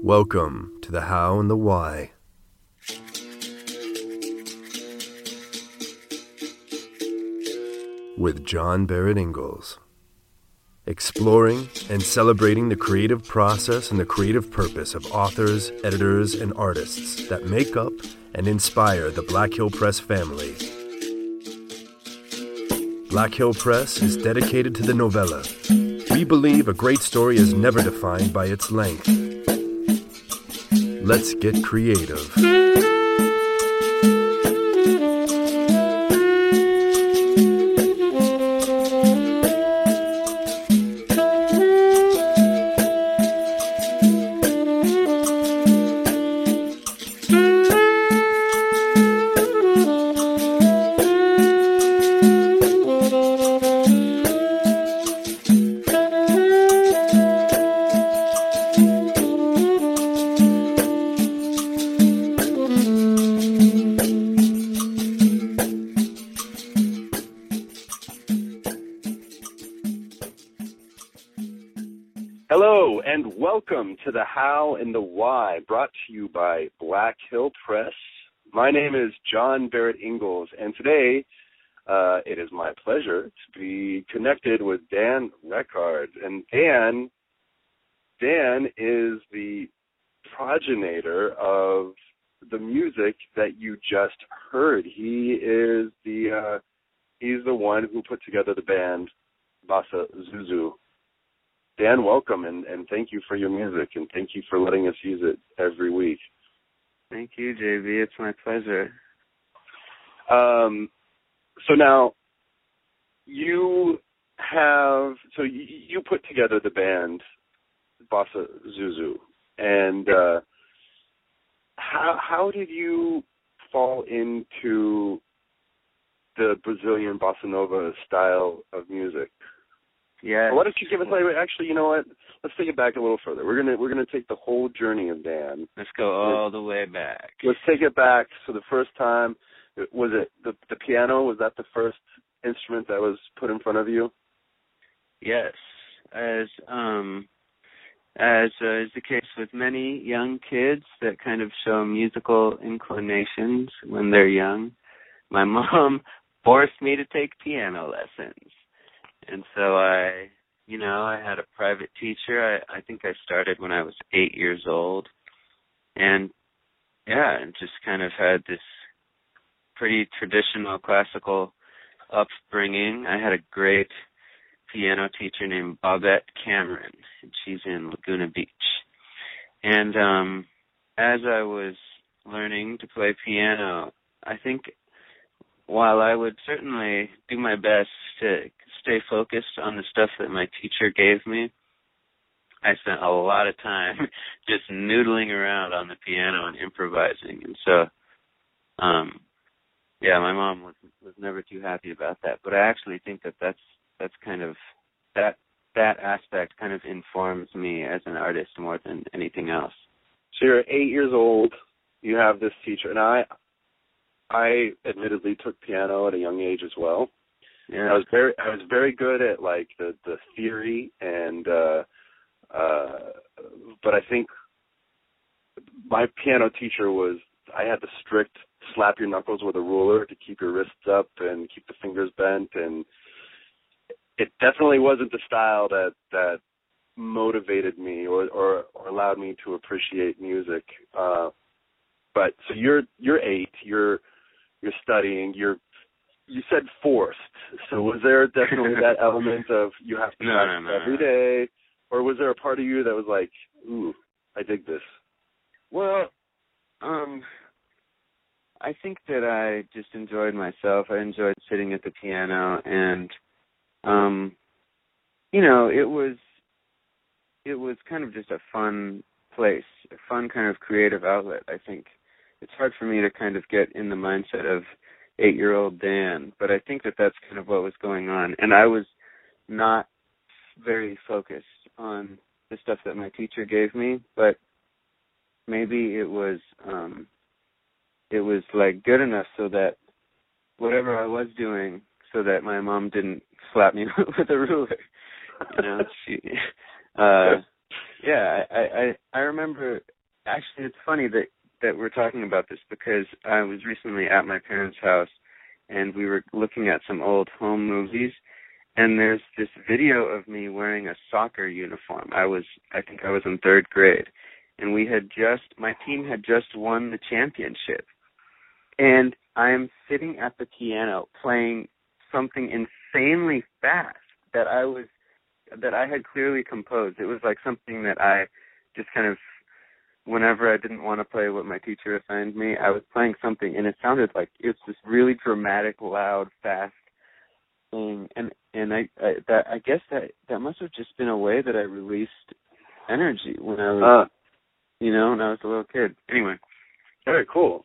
Welcome to the How and the Why. With John Barrett Ingalls. Exploring and celebrating the creative process and the creative purpose of authors, editors, and artists that make up and inspire the Black Hill Press family. Black Hill Press is dedicated to the novella. We believe a great story is never defined by its length. Let's get creative. Hello, and welcome to the How and the Why, brought to you by Black Hill Press. My name is John Barrett Ingalls, and today it is my pleasure to be connected with Dan Reckard. And Dan is the progenitor of the music that you just heard. He's the one who put together the band Bassa Zuzu. Dan, welcome, and thank you for your music, and thank you for letting us use it every week. Thank you, JB. It's my pleasure. So now, you put together the band Bassa Zuzu, and how did you fall into the Brazilian bossa nova style of music? Yeah. Why don't you give us? Actually, you know what? Let's take it back a little further. We're gonna take the whole journey of Dan. Let's go all the way back. Let's take it back. So the first time, was it the piano? Was that the first instrument that was put in front of you? Yes. As is the case with many young kids that kind of show musical inclinations when they're young, my mom forced me to take piano lessons. And so I had a private teacher. I think I started when I was 8 years old. And just kind of had this pretty traditional classical upbringing. I had a great piano teacher named Bobette Cameron, and she's in Laguna Beach. And as I was learning to play piano, I think while I would certainly do my best to stay focused on the stuff that my teacher gave me, I spent a lot of time just noodling around on the piano and improvising. And so, my mom was never too happy about that. But I actually think that's kind of that aspect kind of informs me as an artist more than anything else. So you're 8 years old. You have this teacher, and I admittedly took piano at a young age as well. Yeah. I was very good at like the theory and but I think my piano teacher I had the strict slap your knuckles with a ruler to keep your wrists up and keep the fingers bent, and it definitely wasn't the style that motivated me or allowed me to appreciate music. But so you're 8, you're studying, you said forced. So was there definitely that element of you have to practice every day, or was there a part of you that was like, ooh, I dig this? Well, I think that I just enjoyed myself. I enjoyed sitting at the piano, and it was kind of just a fun place, a fun kind of creative outlet. I think it's hard for me to kind of get in the mindset of 8-year-old Dan, but I think that that's kind of what was going on. And I was not very focused on the stuff that my teacher gave me, but maybe it was like good enough so that whatever I was doing, so that my mom didn't slap me with a ruler. You know, I remember actually, it's funny that we're talking about this because I was recently at my parents' house and we were looking at some old home movies, and there's this video of me wearing a soccer uniform. I think I was in third grade, and my team had just won the championship. And I am sitting at the piano playing something insanely fast that I had clearly composed. It was like something that I just kind of, whenever I didn't want to play what my teacher assigned me, I was playing something, and it sounded like it's this really dramatic, loud, fast thing. And I guess that must have just been a way that I released energy when I was, when I was a little kid. Anyway. Very cool.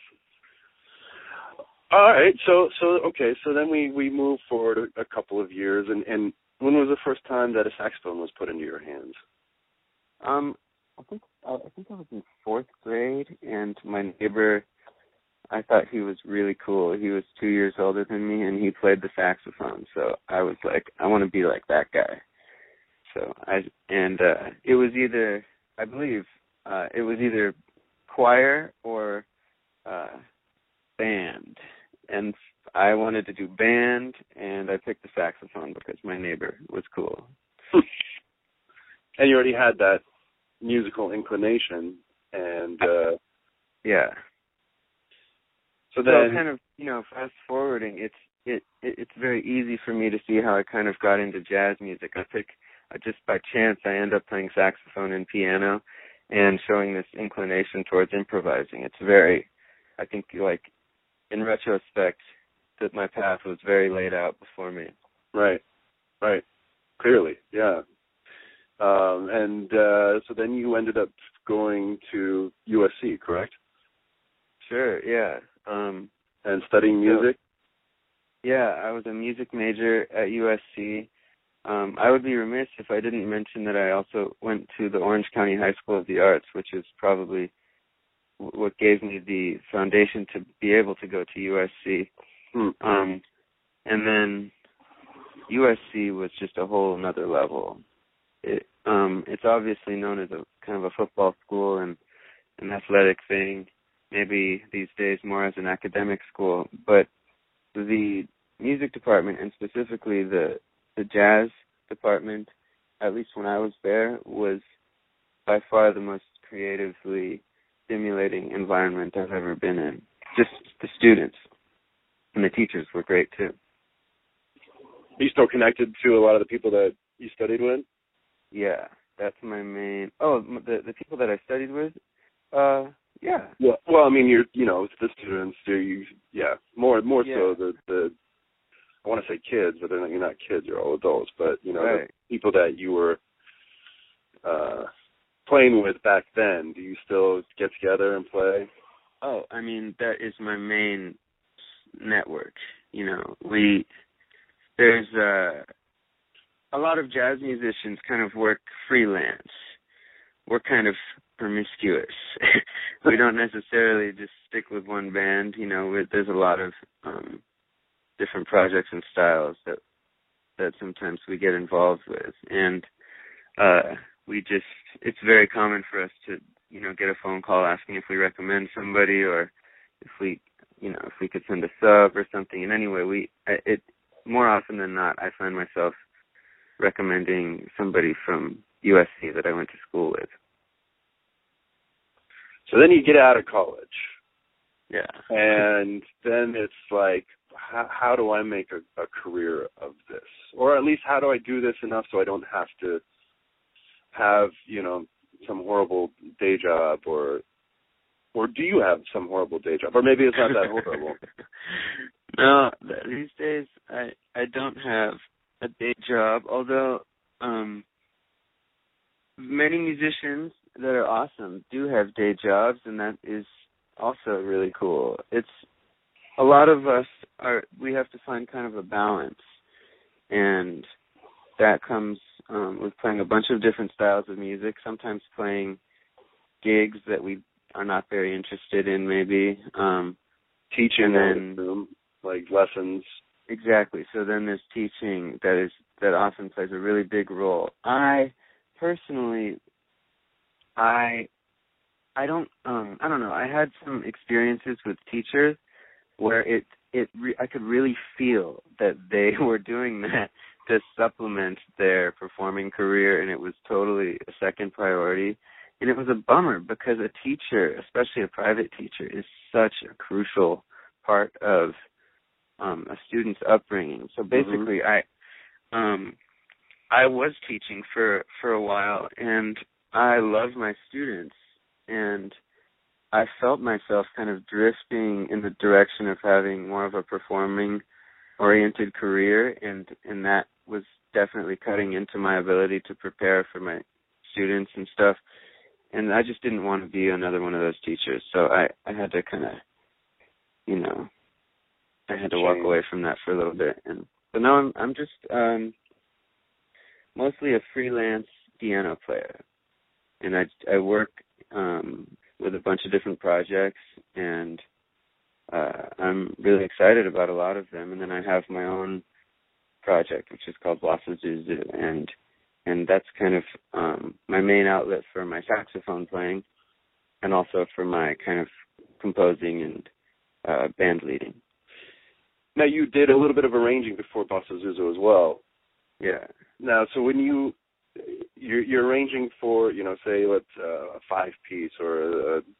All right, so then we move forward a couple of years, and when was the first time that a saxophone was put into your hands? I think I was in fourth grade, and my neighbor, I thought he was really cool. He was 2 years older than me, and he played the saxophone. So I was like, I want to be like that guy. So it was either, I believe, it was either choir or band. And I wanted to do band, and I picked the saxophone because my neighbor was cool. And you already had that musical inclination, and yeah. So kind of, fast forwarding, it's very easy for me to see how I kind of got into jazz music. Just by chance, I end up playing saxophone and piano, and showing this inclination towards improvising. It's very, I think, like, in retrospect, that my path was very laid out before me. Right. Clearly, yeah. So then you ended up going to USC, correct? Sure, yeah. And studying music? Yeah, I was a music major at USC. I would be remiss if I didn't mention that I also went to the Orange County High School of the Arts, which is probably what gave me the foundation to be able to go to USC. And then USC was just a whole another level. It's obviously known as a kind of a football school and an athletic thing, maybe these days more as an academic school, but the music department, and specifically the jazz department, at least when I was there, was by far the most creatively stimulating environment I've ever been in. Just the students and the teachers were great too. Are you still connected to a lot of the people that you studied with? Yeah, that's my main. Oh, the people that I studied with. Yeah. Well, I mean, it's the students. More yeah. so the. I want to say kids, but you're not kids. You're all adults. But right. The people that you were playing with back then. Do you still get together and play? Oh, I mean, that is my main network. There's a lot of jazz musicians kind of work freelance. We're kind of promiscuous. We don't necessarily just stick with one band. There's a lot of different projects and styles that sometimes we get involved with, and it's very common for us to get a phone call asking if we recommend somebody, or if we could send a sub or something. And anyway, more often than not, I find myself recommending somebody from USC that I went to school with. So then you get out of college. Yeah. And then it's like, how do I make a career of this? Or at least how do I do this enough so I don't have to have, some horrible day job, or do you have some horrible day job? Or maybe it's not that horrible. No, these days I don't have a day job, although many musicians that are awesome do have day jobs, and that is also really cool. It's a lot of us we have to find kind of a balance, and that comes with playing a bunch of different styles of music, sometimes playing gigs that we are not very interested in, maybe. Teaching them, like lessons. Exactly. So then there's teaching that often plays a really big role. I personally, I I don't know. I had some experiences with teachers where I could really feel that they were doing that to supplement their performing career, and it was totally a second priority. And it was a bummer because a teacher, especially a private teacher, is such a crucial part of a student's upbringing. So basically, I was teaching for a while, and I loved my students, and I felt myself kind of drifting in the direction of having more of a performing-oriented career, and that was definitely cutting into my ability to prepare for my students and stuff. And I just didn't want to be another one of those teachers, so I had to kind of, I had to walk away from that for a little bit. But now I'm just mostly a freelance piano player, and I work with a bunch of different projects, and I'm really excited about a lot of them. And then I have my own project, which is called Bossa Zuzu, and that's kind of my main outlet for my saxophone playing, and also for my kind of composing and band leading. Now, you did a little bit of arranging before Bossa Zuzu as well. Yeah. Now, so when you're arranging for, say, let's a 5-piece or a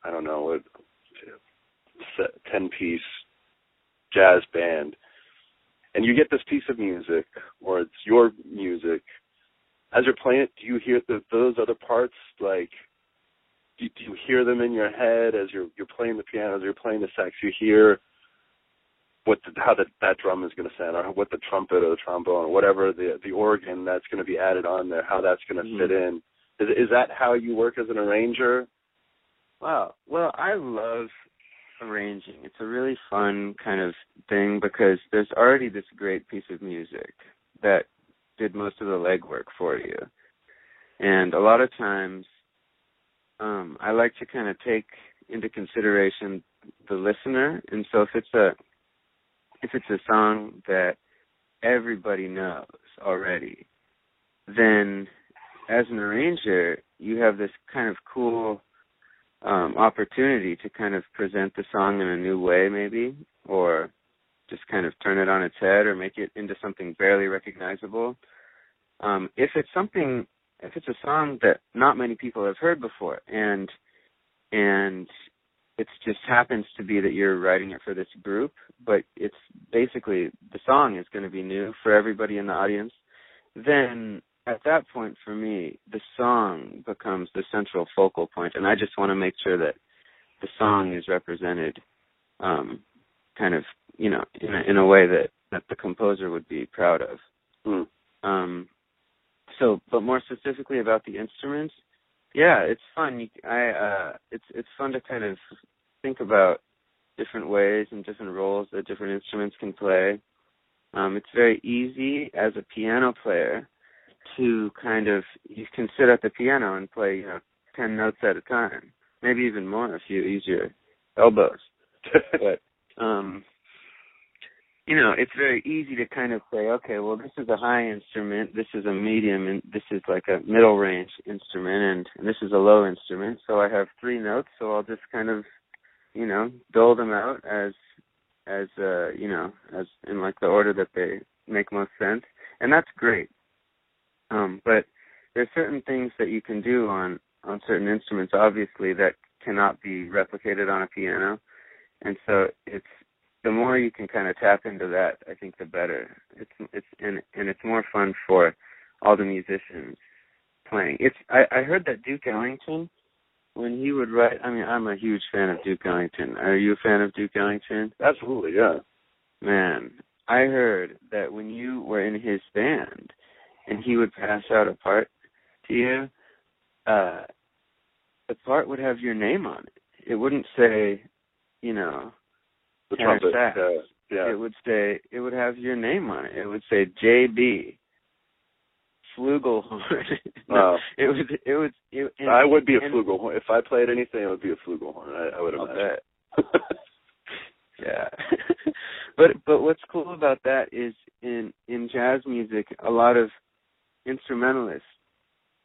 10-piece jazz band, and you get this piece of music, or it's your music, as you're playing it, do you hear those other parts? Like, do you hear them in your head as you're playing the piano, as you're playing the sax? You hear how that drum is going to sound, or what the trumpet or the trombone or whatever the organ that's going to be added on there, how that's going to fit in. Is that how you work as an arranger? Wow. Well, I love arranging. It's a really fun kind of thing because there's already this great piece of music that did most of the legwork for you. And a lot of times I like to kind of take into consideration the listener. And so if it's a song that everybody knows already, then as an arranger, you have this kind of cool opportunity to kind of present the song in a new way maybe, or just kind of turn it on its head or make it into something barely recognizable. If it's a song that not many people have heard before, and it just happens to be that you're writing it for this group, but it's basically the song is going to be new for everybody in the audience, then at that point for me, the song becomes the central focal point, and I just want to make sure that the song is represented kind of, in a way that the composer would be proud of. But more specifically about the instruments, yeah, it's fun. It's fun to kind of think about different ways and different roles that different instruments can play. It's very easy as a piano player to kind of, you can sit at the piano and play, 10 notes at a time, maybe even more if you use your elbows. But, it's very easy to kind of say, okay, well, this is a high instrument, this is a medium, and this is like a middle range instrument, and this is a low instrument. So I have 3 notes, so I'll just kind of, dole them out as in like the order that they make most sense. And that's great. But there's certain things that you can do on certain instruments, obviously, that cannot be replicated on a piano. And so the more you can kind of tap into that, I think the better. It's more fun for all the musicians playing. I heard that Duke Ellington, when he would write, I'm a huge fan of Duke Ellington. Are you a fan of Duke Ellington? Absolutely, yeah. Man, I heard that when you were in his band and he would pass out a part to you, the part would have your name on it. It wouldn't say, the trumpet. sax. Yeah. It would have your name on it. It would say J.B. Flugelhorn. No, it was. I would be a flugelhorn. If I played anything, it would be a flugelhorn. I would imagine. Bet. Yeah. But what's cool about that is in jazz music, a lot of instrumentalists,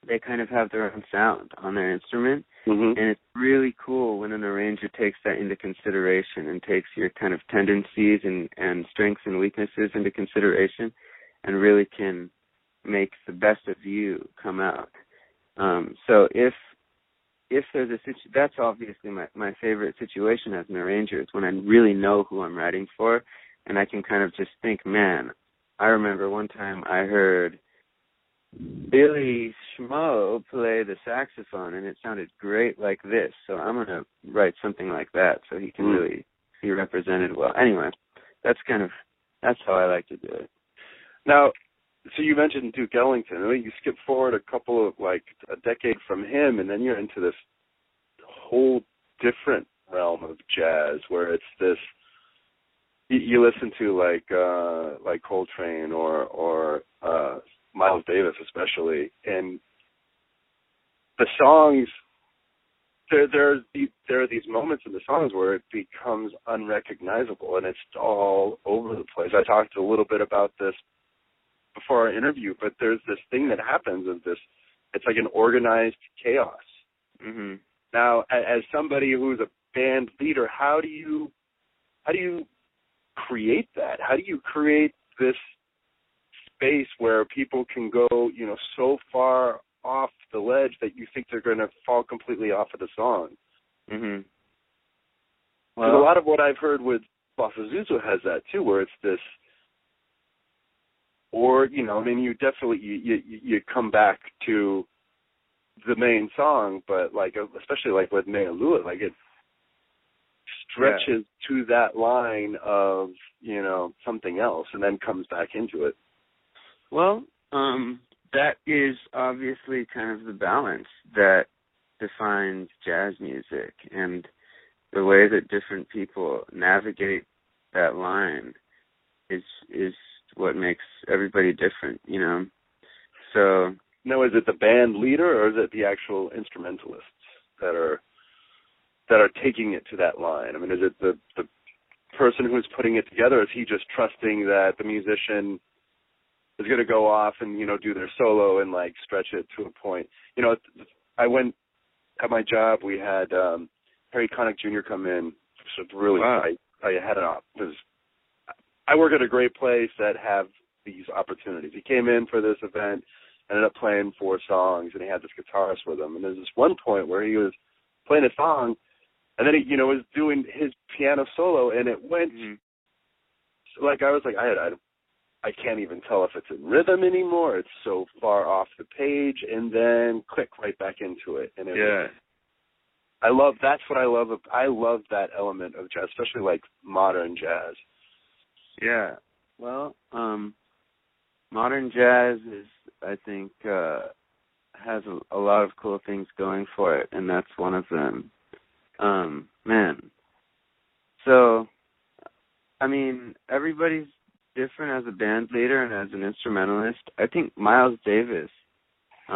they kind of have their own sound on their instrument. Mm-hmm. And it's really cool when an arranger takes that into consideration and takes your kind of tendencies and strengths and weaknesses into consideration and really can make the best of you come out. So if there's a that's obviously my favorite situation as an arranger is when I really know who I'm writing for, and I can kind of just think, man, I remember one time I heard Billy Schmo play the saxophone, and it sounded great like this, so I'm going to write something like that so he can really be represented well. Anyway, that's how I like to do it. Now, so you mentioned Duke Ellington. You skip forward a decade from him, and then you're into this whole different realm of jazz where it's this, you listen to like Coltrane or Miles Davis especially, and the songs, there are these moments in the songs where it becomes unrecognizable, and it's all over the place. I talked a little bit about this before our interview, but there's this thing that happens of this, it's like an organized chaos. Mm-hmm. Now, as somebody who's a band leader, how do you create that? How do you create this space where people can go, so far off the ledge that you think they're going to fall completely off of the song? Mm-hmm. Well, a lot of what I've heard with Bossa Zuzu has that too, where it's this, or, you definitely, you come back to the main song, but especially with Mea Lua, it stretches to that line of, something else and then comes back into it. Well, that is obviously kind of the balance that defines jazz music, and the way that different people navigate that line is what makes everybody different, So now, is it the band leader or is it the actual instrumentalists that are taking it to that line? I mean, is it the person who's putting it together? Is he just trusting that the musician is going to go off and, do their solo and stretch it to a point? I went at my job, we had Harry Connick Jr. come in. So really, wow. I had an because I work at a great place that have these opportunities. He came in for this event, ended up playing 4 songs, and he had this guitarist with him. And there's this one point where he was playing a song, and then he, was doing his piano solo, and it went I can't even tell if it's in rhythm anymore. It's so far off the page, and then click right back into it. And that's what I love. I love that element of jazz, especially modern jazz. Yeah. Well, modern jazz is, I think, has a lot of cool things going for it, and that's one of them. So, I mean, everybody's different as a band leader and as an instrumentalist. I think Miles Davis, he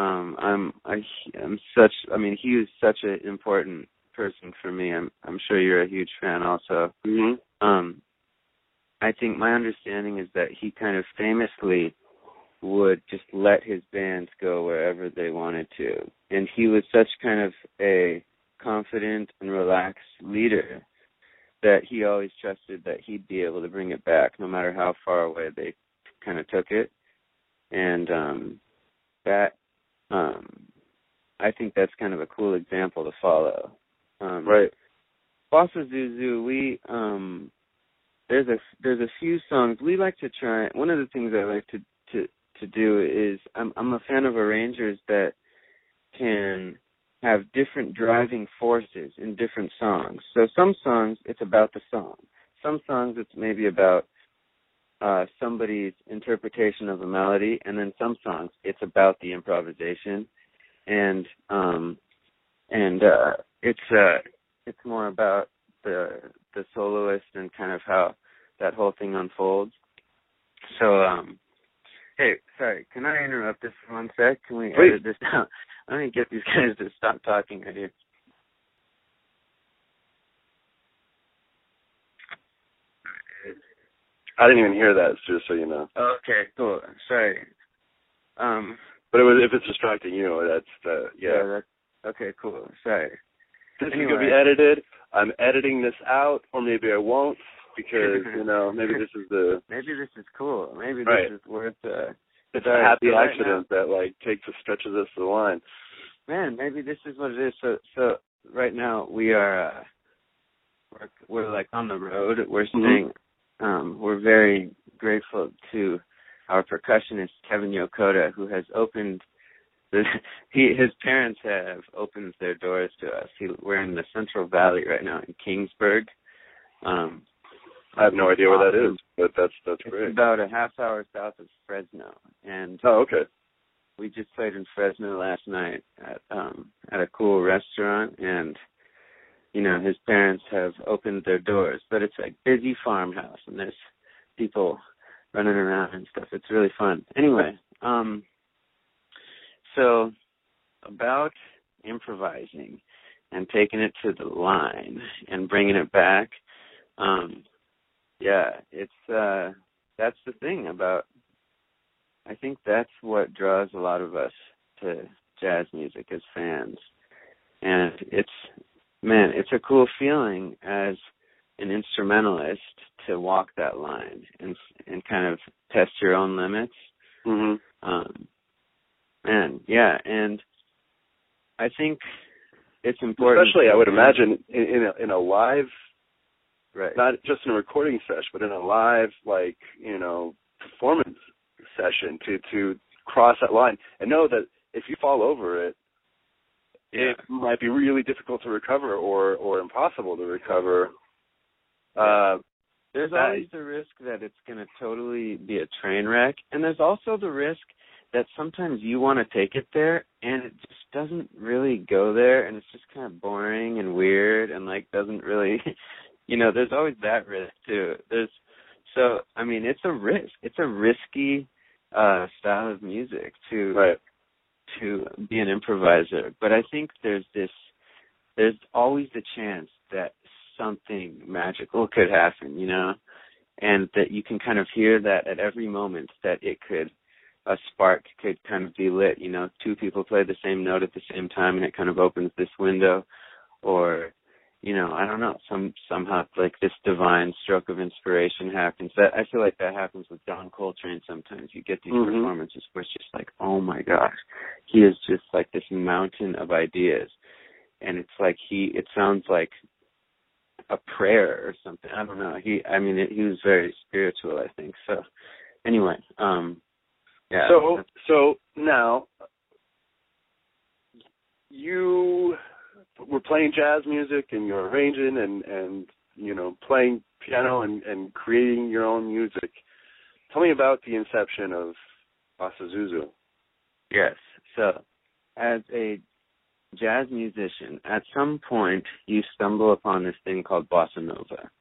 was such an important person for me. I'm sure you're a huge fan also. Mm-hmm. I think my understanding is that he kind of famously would just let his bands go wherever they wanted to. And he was such kind of a confident and relaxed leader that he always trusted that he'd be able to bring it back no matter how far away they kind of took it. And I think that's kind of a cool example to follow. Right. Bossa Zuzu, there's a few songs we like to try. One of the things I like to do is I'm a fan of arrangers that can have different driving forces in different songs. So some songs it's about the song. Some songs it's maybe about somebody's interpretation of a melody, and then some songs it's about the improvisation, and it's more about the soloist and kind of how that whole thing unfolds. So, hey, sorry, can I interrupt this for 1 sec? Can we edit this down? Let me get these guys to stop talking right here. I didn't even hear that, just so you know. Okay, cool. Sorry. But if it's distracting you, That's, okay, cool. Sorry. This is going to be edited. I'm editing this out, or maybe I won't, because, maybe this is Maybe this is cool. Maybe right. This is worth it's a happy accident that, stretches us to the line. Man, maybe this is what it is. So right now we are, we're on the road. We're staying, we're very grateful to our percussionist, Kevin Yokota, who has opened his parents have opened their doors to us. We're in the Central Valley right now in Kingsburg. I have no idea where that is, but that's great. It's about a half hour south of Fresno. And okay. We just played in Fresno last night at a cool restaurant, and his parents have opened their doors, but it's a busy farmhouse and there's people running around and stuff. It's really fun. Anyway, so about improvising and taking it to the line and bringing it back, it's that's the thing about, I think that's what draws a lot of us to jazz music as fans. And it's a cool feeling as an instrumentalist to walk that line and kind of test your own limits. And I think it's important. Especially, I would imagine, in a live, right? Not just in a recording session, but in a live, performance session to cross that line and know that if you fall over it, it might be really difficult to recover or impossible to recover. There's always the risk that it's going to totally be a train wreck, and there's also the risk that sometimes you want to take it there and it just doesn't really go there, and it's just kind of boring and weird and doesn't really, there's always that risk too. It's a risk. It's a risky style of music to be an improviser, but I think there's always the chance that something magical could happen, and that you can kind of hear that at every moment, that a spark could kind of be lit, two people play the same note at the same time and it kind of opens this window, or I don't know, somehow this divine stroke of inspiration happens. That I feel like that happens with John Coltrane sometimes. You get these performances where it's just oh my gosh, he is just this mountain of ideas, and it's it sounds like a prayer or something. I don't know. He was very spiritual, I think. So anyway, So now you were playing jazz music and you're arranging and playing piano and creating your own music. Tell me about the inception of Bossa Zuzu. Yes. So as a jazz musician, at some point you stumble upon this thing called Bossa Nova.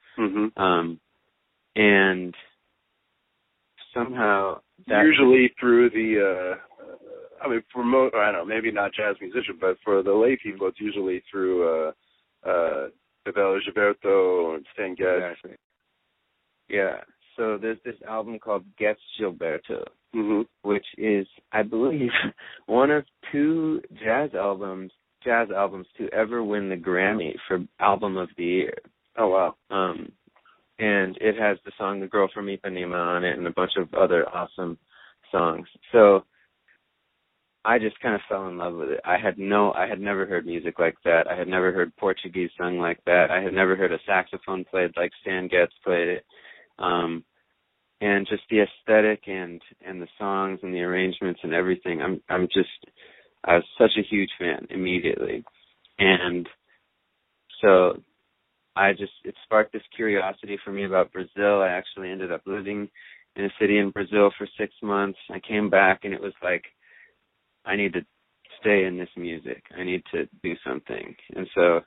And somehow usually through the I don't know, maybe not jazz musician, but for the lay people, it's usually through Bebel Gilberto and Stan Getz. Exactly. Yeah. So there's this album called Getz Gilberto, which is, I believe, one of two jazz albums to ever win the Grammy for Album of the Year. Oh, wow. And it has the song The Girl from Ipanema on it and a bunch of other awesome songs. So I just kind of fell in love with it. I had never heard music like that. I had never heard Portuguese sung like that. I had never heard a saxophone played like Stan Getz played it. And just the aesthetic and the songs and the arrangements and everything. I was such a huge fan immediately. And so it sparked this curiosity for me about Brazil. I actually ended up living in a city in Brazil for 6 months. I came back and it was I need to stay in this music. I need to do something. And so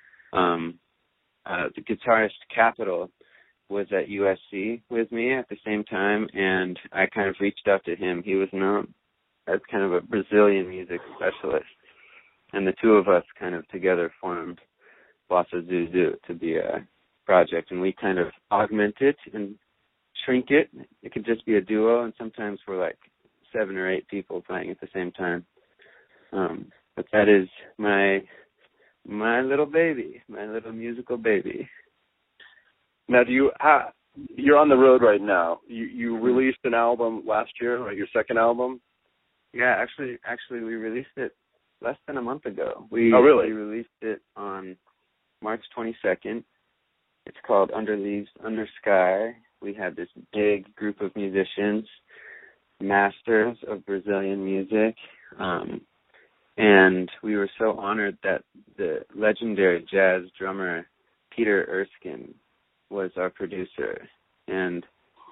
the guitarist Capital was at USC with me at the same time, and I kind of reached out to him. He was known as kind of a Brazilian music specialist, and the two of us kind of together formed Bossa Zuzu to be a project, and we kind of augment it and shrink it. It could just be a duo, and sometimes we're 7 or 8 people playing at the same time. But that is my little baby, my little musical baby. Now, you're on the road right now. You released an album last year, right? Your second album? Yeah, actually, we released it less than a month ago. Oh, really? We released it on March 22nd. It's called Under Leaves, Under Sky. We had this big group of musicians, masters of Brazilian music, and we were so honored that the legendary jazz drummer Peter Erskine was our producer. And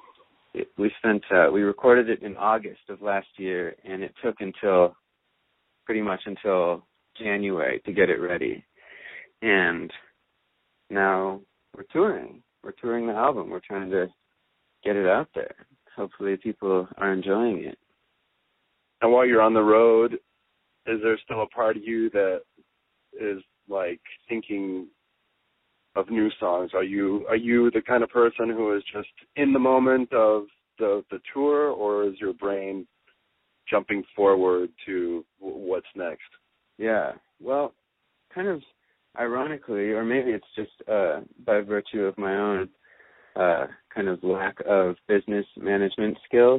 we recorded it in August of last year, and it took pretty much until January to get it ready. And now we're touring. We're touring the album. We're trying to get it out there. Hopefully people are enjoying it. And while you're on the road, is there still a part of you that is like thinking of new songs? Are you the kind of person who is just in the moment of the tour, or is your brain jumping forward to what's next? Yeah, well, kind of ironically, or maybe it's just by virtue of my own kind of lack of business management skills,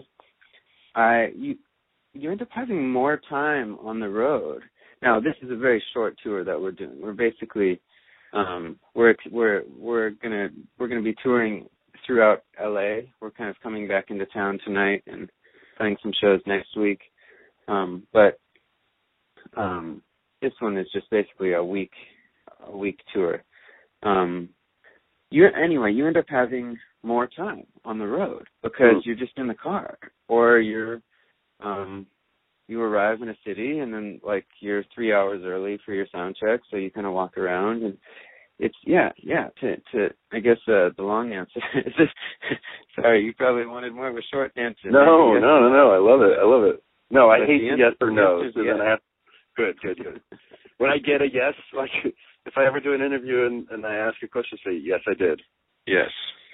you end up having more time on the road. Now, this is a very short tour that we're doing. We're basically we're gonna be touring throughout LA. We're kind of coming back into town tonight and playing some shows next week. But this one is just basically a week tour. You end up having more time on the road because you're just in the car, or you arrive in a city and then like you're 3 hours early for your sound check, so you kind of walk around, and it's I guess the long answer is sorry, you probably wanted more of a short answer. No, I love it. No, I hate the yes or no. So then I have good. When I get a yes, like if I ever do an interview and I ask a question, say yes, I did. Yes.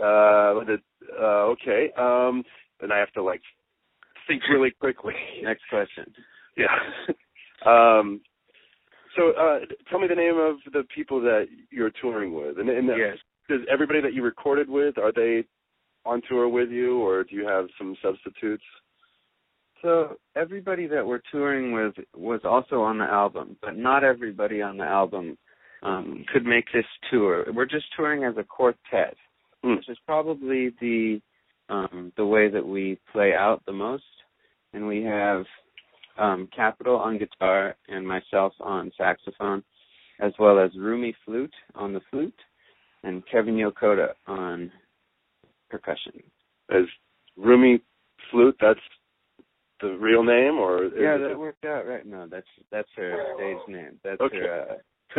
Okay. And I have to like think really quickly. Next question. Yeah. So tell me the name of the people that you're touring with. And yes. Does everybody that you recorded with, are they on tour with you, or do you have some substitutes? So everybody that we're touring with was also on the album, but not everybody on the album could make this tour. We're just touring as a quartet, which is probably the way that we play out the most. And we have Capital on guitar and myself on saxophone, as well as Rumi Flute on the flute, and Kevin Yokota on percussion. As Rumi Flute, that's the real name, or yeah, that worked out right. No, that's her stage name. That's okay. Her.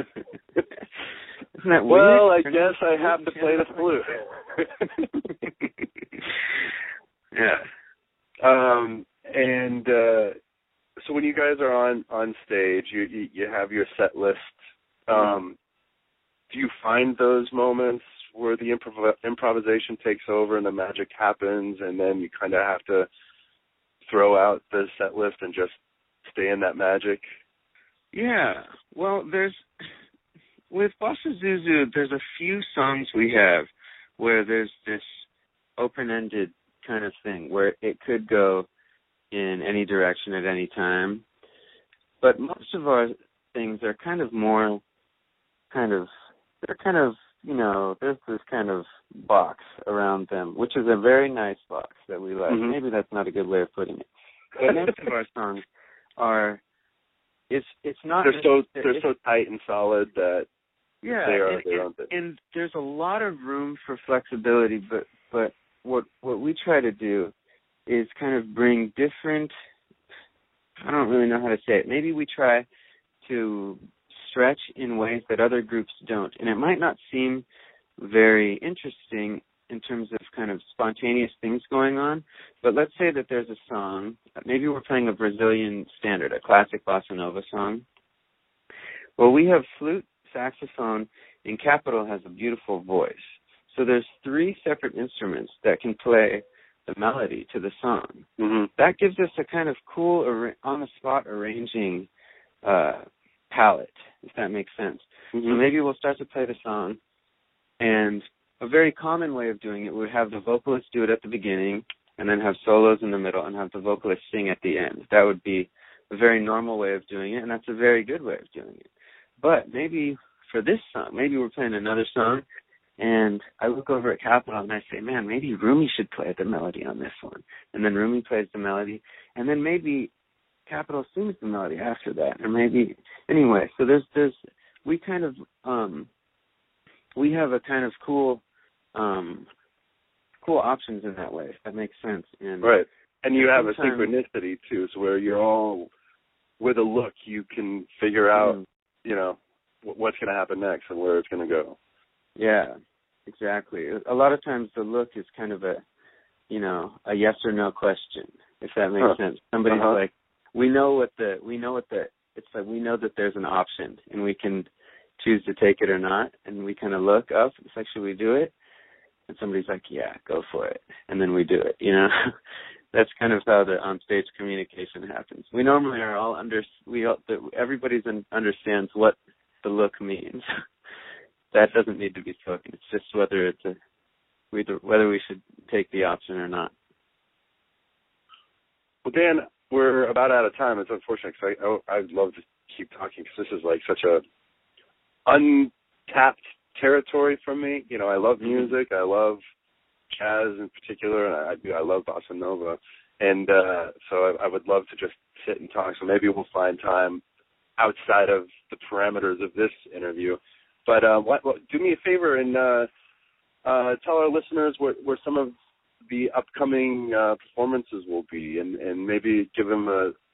Isn't that weird? Well, I guess I have to play the flute. Yeah. And so when you guys are on stage, you have your set list. Do you find those moments where the improvisation takes over and the magic happens, and then you kind of have to throw out the set list and just stay in that magic? Yeah. Well, with Bossa Zuzu, there's a few songs we have where there's this open-ended kind of thing where it could go in any direction at any time. But most of our things are kind of more there's this kind of box around them, which is a very nice box that we like. Maybe that's not a good way of putting it. But most of our songs are, it's not... They're so tight and solid that they are their own thing. And there's a lot of room for flexibility, but what we try to do is kind of bring different, I don't really know how to say it. Maybe we try to stretch in ways that other groups don't. And it might not seem very interesting in terms of kind of spontaneous things going on, but let's say that there's a song, maybe we're playing a Brazilian standard, a classic bossa nova song. Well, we have flute, saxophone, and Capital has a beautiful voice. So there's 3 separate instruments that can play the melody to the song. Mm-hmm. That gives us a kind of cool, on-the-spot arranging palette, if that makes sense. Mm-hmm. So maybe we'll start to play the song, and a very common way of doing it would have the vocalist do it at the beginning, and then have solos in the middle, and have the vocalist sing at the end. That would be a very normal way of doing it, and that's a very good way of doing it. But maybe for this song, maybe we're playing another song, and I look over at Capitol and I say, man, maybe Rumi should play the melody on this one. And then Rumi plays the melody, and then maybe Capitol sings the melody after that. Or maybe, anyway, so we kind of, we have a kind of cool options in that way, if that makes sense. And right. And you have a synchronicity, too, so where you're all, with a look, you can figure out, you know, what's going to happen next and where it's going to go. Yeah, exactly. A lot of times the look is kind of a yes or no question, if that makes sense. Somebody's like, we know that there's an option and we can choose to take it or not. And we kind of look up, it's like, should we do it? And somebody's like, yeah, go for it. And then we do it, you know. That's kind of how the on-stage communication happens. We normally are all everybody understands what the look means. That doesn't need to be spoken. It's just whether we should take the option or not. Well, Dan, we're about out of time. It's unfortunate because I'd love to keep talking because this is like such a untapped territory for me. You know, I love music. I love jazz in particular, and I love bossa nova. And so I would love to just sit and talk. So maybe we'll find time outside of the parameters of this interview. But do me a favor and tell our listeners where some of the upcoming performances will be, and maybe give them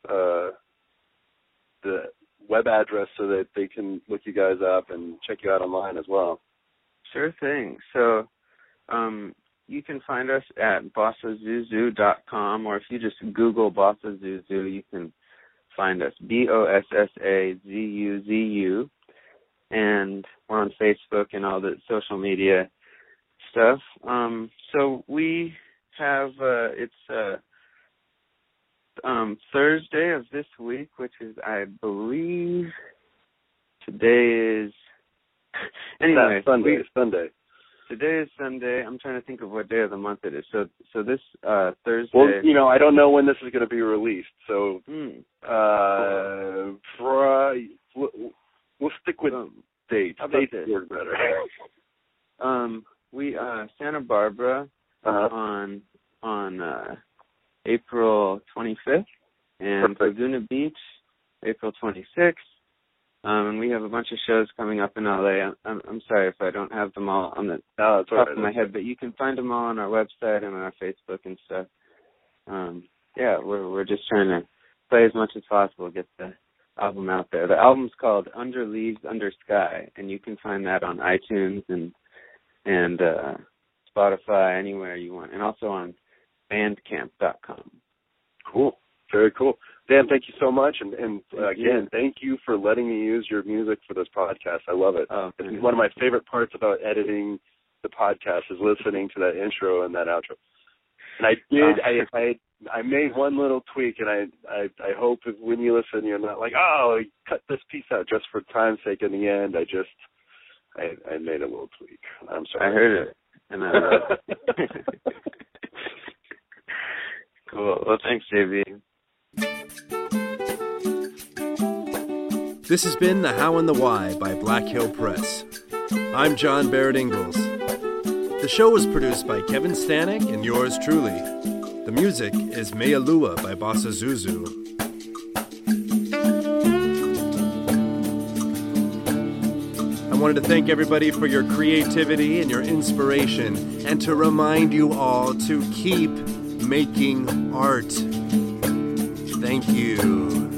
the web address so that they can look you guys up and check you out online as well. Sure thing. So you can find us at bossazuzu.com, or if you just Google Bossa Zuzu, you can find us, BOSSAZUZU. And we're on Facebook and all the social media stuff. So we have, it's Thursday of this week, which is, I believe, today is, anyway. Sunday. Today is Sunday. I'm trying to think of what day of the month it is. So this Thursday. Well, you know, I don't know when this is going to be released. So we'll stick with dates. Dates work better. We Santa Barbara on April 25th, and Laguna Beach April 26th. And we have a bunch of shows coming up in LA. I'm sorry if I don't have them all on the top of my head, but you can find them all on our website and on our Facebook and stuff. Yeah, we're just trying to play as much as possible, get the album out there. The album's called Under Leaves, Under Sky, and you can find that on iTunes and Spotify, anywhere you want, and also on bandcamp.com. Cool. Very cool. Dan, thank you so much, and again, thank you for letting me use your music for this podcast. I love it. It's one of my favorite parts about editing the podcast is listening to that intro and that outro. And I did. I made one little tweak, and I hope that when you listen, you're not like, oh, cut this piece out just for time's sake. In the end, I made a little tweak. I'm sorry. I heard it, and I love it. Cool. Well, thanks, JB. This has been The How and the Why by Black Hill Press. I'm John Barrett Ingalls. The show was produced by Kevin Stanek and yours truly. The music is Mea Lua by Bossa Zuzu. I wanted to thank everybody for your creativity and your inspiration, and to remind you all to keep making art. Thank you.